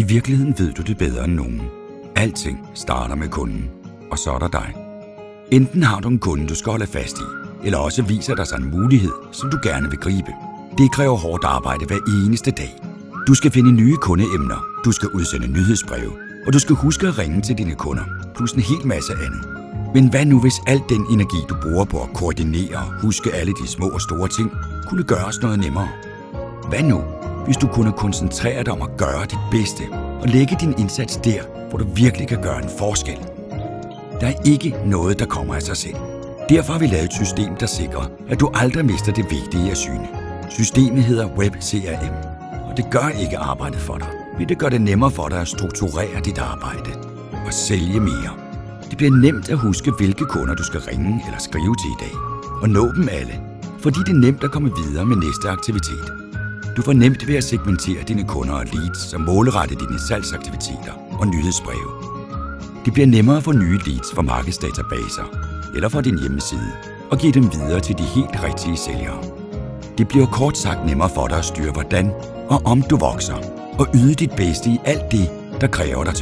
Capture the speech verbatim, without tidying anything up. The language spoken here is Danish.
I virkeligheden ved du det bedre end nogen. Alting starter med kunden, og så er der dig. Enten har du en kunde, du skal holde fast i, eller også viser der sig en mulighed, som du gerne vil gribe. Det kræver hårdt arbejde hver eneste dag. Du skal finde nye kundeemner, du skal udsende nyhedsbreve, og du skal huske at ringe til dine kunder, plus en hel masse andet. Men hvad nu, hvis al den energi, du bruger på at koordinere og huske alle de små og store ting, kunne gøres noget nemmere? Hvad nu, hvis du kunne koncentrere dig om at gøre dit bedste og lægge din indsats der, hvor du virkelig kan gøre en forskel? Der er ikke noget, der kommer af sig selv. Derfor har vi lavet et system, der sikrer, at du aldrig mister det vigtige af syne. Systemet hedder Web C R M, og det gør ikke arbejdet for dig, men det gør det nemmere for dig at strukturere dit arbejde og sælge mere. Det bliver nemt at huske, hvilke kunder du skal ringe eller skrive til i dag, og nå dem alle, fordi det er nemt at komme videre med næste aktivitet. Du får nemt ved at segmentere dine kunder og leads og målrette dine salgsaktiviteter og nyhedsbreve. Det bliver nemmere at få nye leads fra markedsdatabaser eller fra din hjemmeside og give dem videre til de helt rigtige sælgere. Det bliver kort sagt nemmere for dig at styre hvordan og om du vokser og yde dit bedste i alt det, der kræver dig til